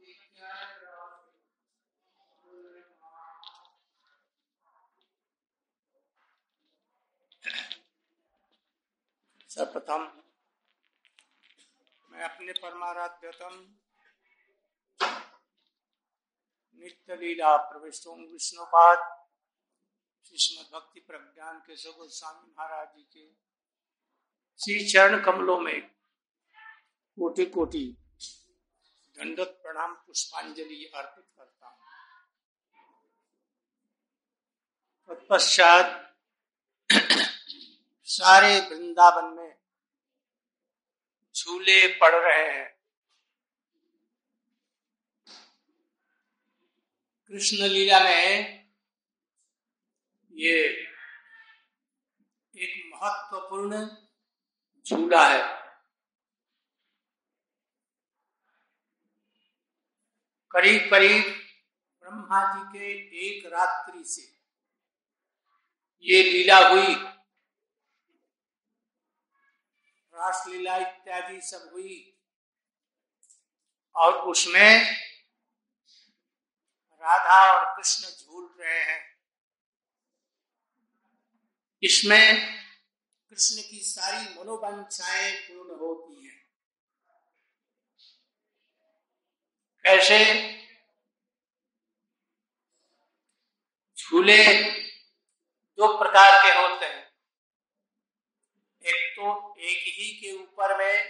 सर्वप्रथम मैं अपने परमाराध्यतम नित्य लीला प्रविष्टों विष्णुपाद श्रीमद् भक्ति प्रज्ञान के सगुण स्वामी महाराज जी के श्री चरण कमलों में कोटि कोटि दंडवत प्रणाम पुष्पांजलि अर्पित करता हूँ। तत्पश्चात सारे वृंदावन में झूले पड़ रहे हैं। कृष्ण लीला में ये एक महत्वपूर्ण झूला है। करीब करीब ब्रह्मा जी के एक रात्रि से ये लीला हुई, रासलीला इत्यादि सब हुई और उसमें राधा और कृष्ण झूल रहे हैं। इसमें कृष्ण की सारी मनोवांछाएं पूर्ण होती हैं। कैसे? झूले दो प्रकार के होते हैं। एक तो एक ही के ऊपर में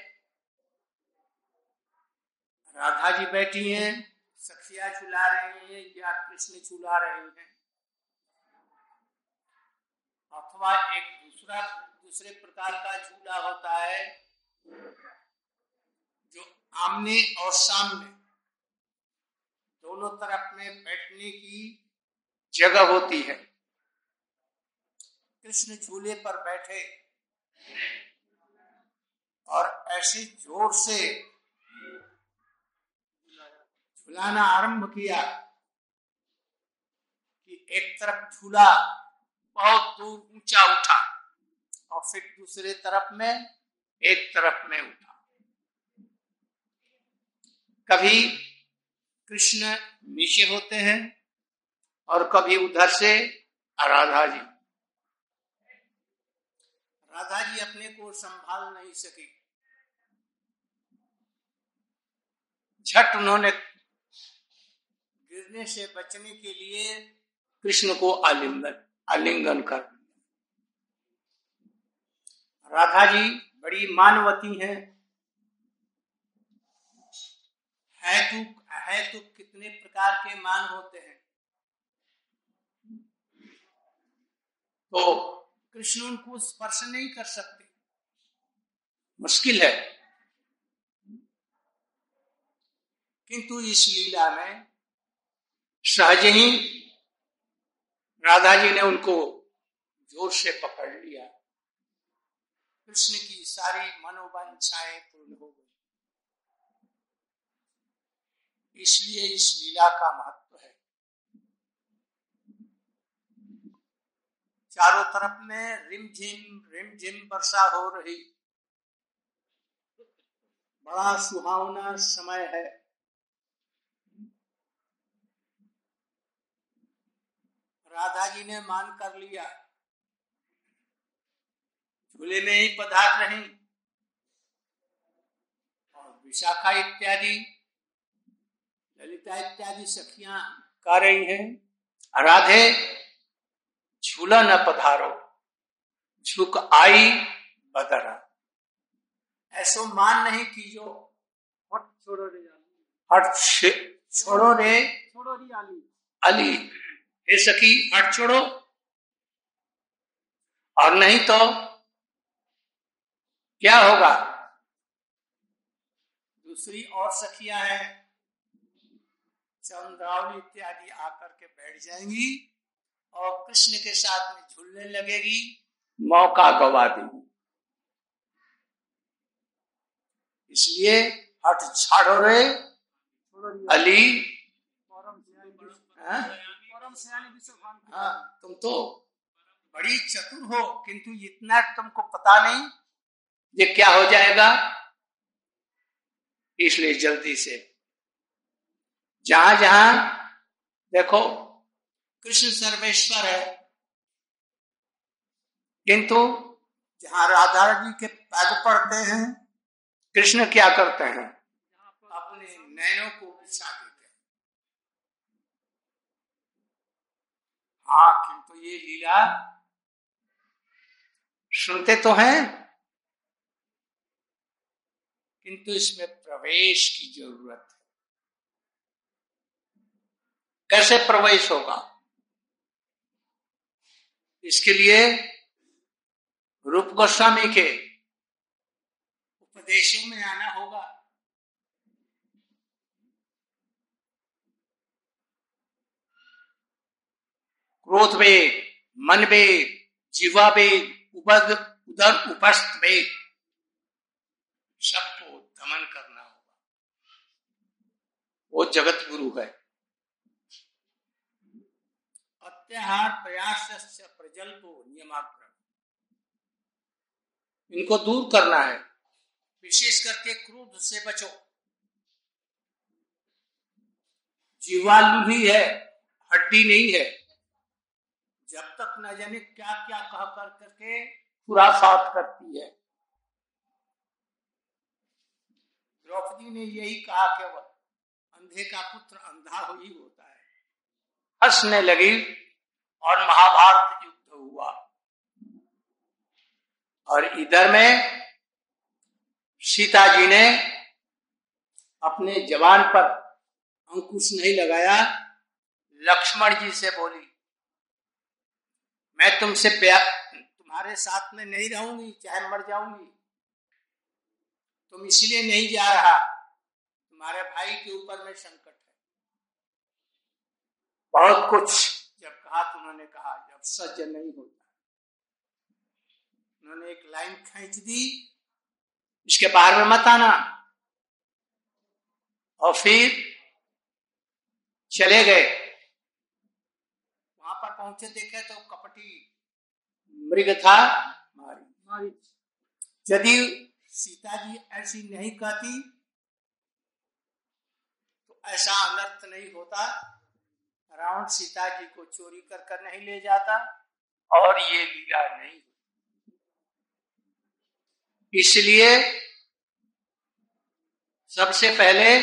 राधा जी बैठी हैं, सखिया झूला रही हैं या कृष्ण झूला रहे हैं, अथवा एक दूसरे प्रकार का झूला होता है जो आमने और सामने दोनों तरफ में बैठने की जगह होती है। कृष्ण झूले पर बैठे और ऐसे जोर से झुलाना आरंभ किया कि एक तरफ झूला बहुत दूर ऊंचा उठा और फिर दूसरे तरफ में एक तरफ में उठा। कभी कृष्ण नीचे होते हैं और कभी उधर से राधा जी अपने को संभाल नहीं सकी। झट उन्होंने गिरने से बचने के लिए कृष्ण को आलिंगन कर। राधा जी बड़ी मानवती हैं। है तो कितने प्रकार के मान होते हैं, तो कृष्ण उनको स्पर्श नहीं कर सकते, मुश्किल है। किंतु इस लीला में सहज ही राधा जी ने उनको जोर से पकड़ लिया। कृष्ण की सारी मनोवांछाएं पूर्ण हो गई। इसलिए इस लीला का महत्व है। चारों तरफ में रिमझिम वर्षा हो रही, बड़ा सुहावना समय है। राधा जी ने मान कर लिया, झूले में ही पधार रही और विशाखा इत्यादि ललिता इत्यादि सखियां गा रही हैं, राधे झूला न पधारो झुक आई बदरा। ऐसो मान नहीं कीजो, हट छोड़ो रे अली, हे सखी हट छोड़ो। और नहीं तो क्या होगा? दूसरी और सखियां हैं, चंद्रावली इत्यादि आकर के बैठ जाएंगी और कृष्ण के साथ में झूलने लगेगी, मौका गवा देगी। इसलिए हट छाड़ो रे अली। हाँ, तुम तो बड़ी चतुर हो, किंतु इतना तुमको पता नहीं ये क्या हो जाएगा। इसलिए जल्दी से जहां जहां देखो कृष्ण सर्वेश्वर है, किंतु जहां राधा जी के पैर पड़ते हैं कृष्ण क्या करते हैं, अपने नैनों को बिछा देते हैं। हाँ, किंतु ये लीला सुनते तो हैं, किंतु इसमें प्रवेश की जरूरत है। कैसे प्रवेश होगा? इसके लिए रूप गोस्वामी के उपदेशों में आना होगा। क्रोध वेग, मन वेग, जीवा वेग, उदर उपस्थ वेग, सबको दमन करना होगा। वो जगत गुरु है। अत्याहार प्रयास प्रजल्पो नियमाग्रह, इनको दूर करना है। विशेष करके क्रोध से बचो। जीवा लूही है, हड्डी नहीं है। जब तक न जाने क्या क्या कह कर करके खुराफात करती है। द्रौपदी ने यही कहा कि वह अंधे का पुत्र अंधा ही होता है। हंसने लगी और महाभारत युद्ध हुआ। और इधर में सीता जी ने अपने जवान पर अंकुश नहीं लगाया। लक्ष्मण जी से बोली, मैं तुमसे तुम्हारे साथ में नहीं रहूंगी, चाहे मर जाऊंगी। तुम इसलिए नहीं जा रहा, तुम्हारे भाई के ऊपर में संकट है। बहुत कुछ जब कहा तो उन्होंने कहा, जब सज्ज नहीं होता। उन्होंने एक लाइन खींच दी, इसके बाहर में मत आना। और फिर चले गए। वहां पर पहुंचे, देखे तो कपटी मृग था, मारी। यदि सीता जी ऐसी नहीं कहती तो ऐसा अनर्थ नहीं होता। रावण सीता जी को चोरी कर नहीं ले जाता और ये लीला नहीं। इसलिए सबसे पहले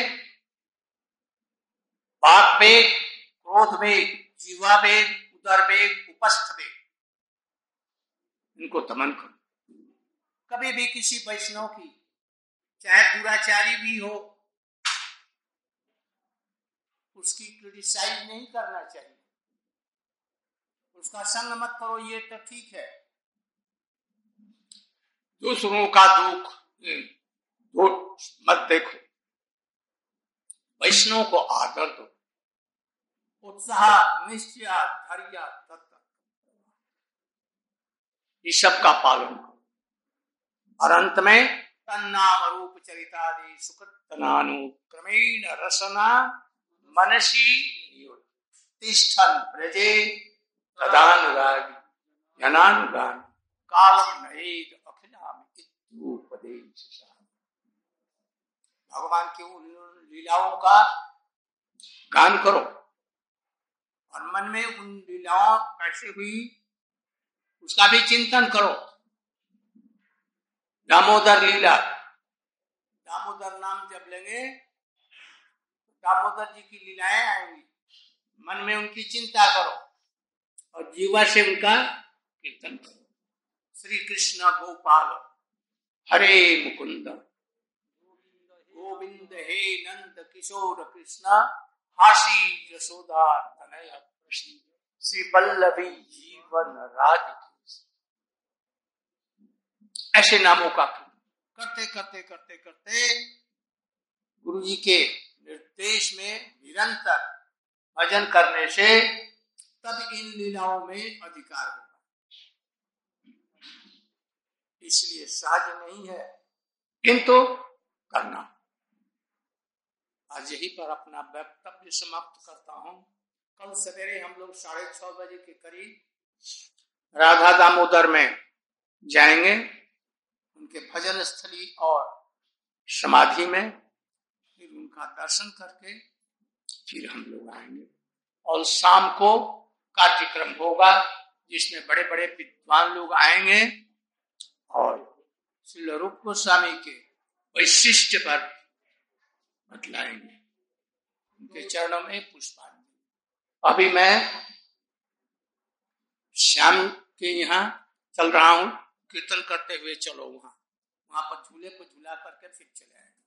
वाक वेग, क्रोध वेग, जीवा वेग, उदर वेग, उपस्थ वेग, इनको दमन करो। कभी भी किसी वैष्णव की, चाहे दुराचारी भी हो, उसकी क्रिटिसाइज नहीं करना चाहिए। उसका संग मत करो, ये तो ठीक है। दूसरों का दुख मत देखो, वैष्णव को आदर दो। उत्साह, निश्चय, धैर्य, तत्व, इस सब का पालन करो। और अंत में तन्नाम रूप चरितादि सुकृतनानुक्रमेण रसना मनसी तिष्ठन् ब्रजे तदानुरागी जनानुगामी कालम नयेद अखिलामि इत्युपदेश। भगवान की उन लीलाओं का गान करो और मन में उन लीलाओं कैसे हुई उसका भी चिंतन करो। दामोदर लीला, दामोदर नाम जब लेंगे दामोदर जी की लीलाएं आएंगी। मन में उनकी चिंता करो और जीवा से उनका कीर्तन करो। श्री कृष्ण गोपाल हरे मुकुंद गोविंद हे नंद किशोर कृष्ण हासी यशोदा तनय प्रसीद श्री वल्लभी जीवन राज। ऐसे नामों का करते करते करते करते गुरु जी के निर्देश में निरंतर भजन करने से तब इन लीलाओं में अधिकार होगा। इसलिए सहज नहीं है, किंतु करना। आज यहीं पर अपना वक्तव्य समाप्त करता हूं। कल सवेरे हम लोग 6:30 बजे के करीब राधा दामोदर में जाएंगे, उनके भजन स्थली और समाधि में। फिर उनका दर्शन करके फिर हम लोग आएंगे। और शाम को कार्यक्रम होगा जिसमें बड़े बड़े विद्वान लोग आएंगे और श्री रूप गोस्वामी के वैशिष्ट पर बतलाएंगे, उनके चरणों में पुष्पांजलि। अभी मैं श्याम के यहाँ चल रहा हूँ, कीर्तन करते हुए चलो वहां पर झूले पर झूला करके फिर चले आएंगे।